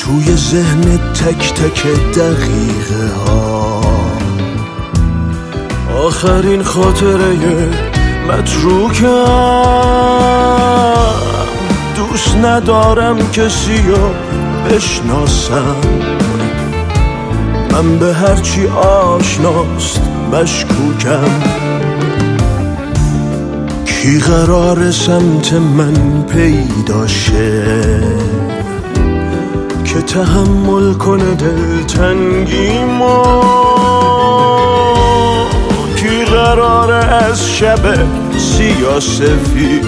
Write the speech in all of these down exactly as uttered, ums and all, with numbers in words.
توی ذهن تک تک دقیقه ها. آخرین خاطره متروکم، دوست ندارم کسی رو بشناسم. من به هرچی آشناست مشکوکم. کی قرار سمت من پیدا شه که تحمل کنه دلتنگیمو؟ کی قراره از شب سیاه‌سفید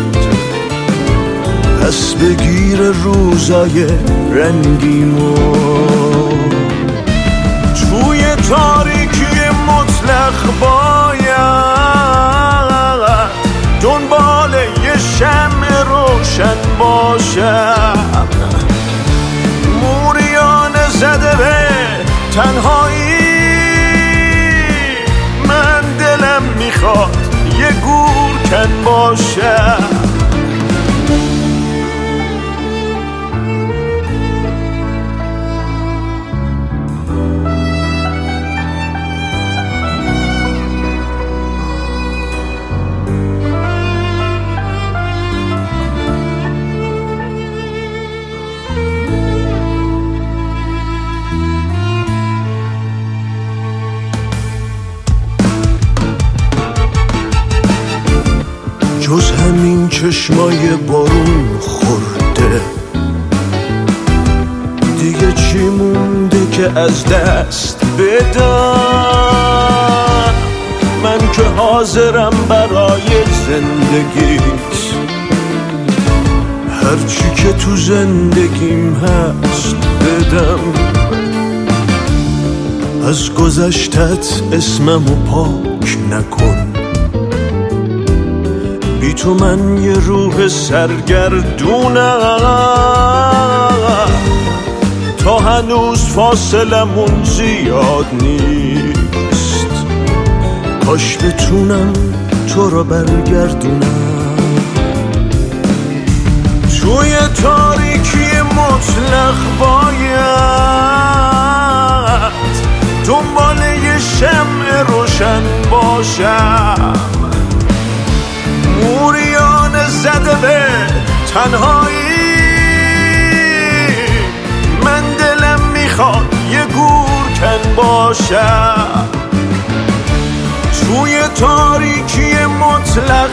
پس بگیر روزای رنگیمو؟ توی تاریکی مطلق باید دنبال یه شمع روشن باشم. موریان زده به تنهایی، من دلم میخواد یه گورکن باشم. جز همین چشمای بارون خورده دیگه چی مونده که از دست بدم؟ من که حاضرم برای زندگیت هرچی که تو زندگیم هست بدم. از گذشتت اسممو پاک نکن، بی تو من یه روح سرگردونم. تا هنوز فاصلمون زیاد نیست، کاش بتونم تو رو برگردونم. توی تاریکی مطلق باید دنبال یه شمع روشن باشم. موریان زده به تنهایی، من دلم میخواد یه گورکن باشم. توی تاریکی مطلق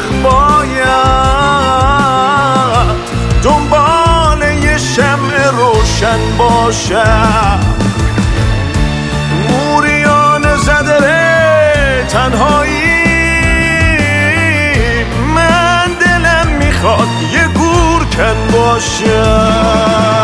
باید دنبال یه شمع روشن باشم. موریان زده به تنهایی، من دلم میخواد یه گورکن باشم.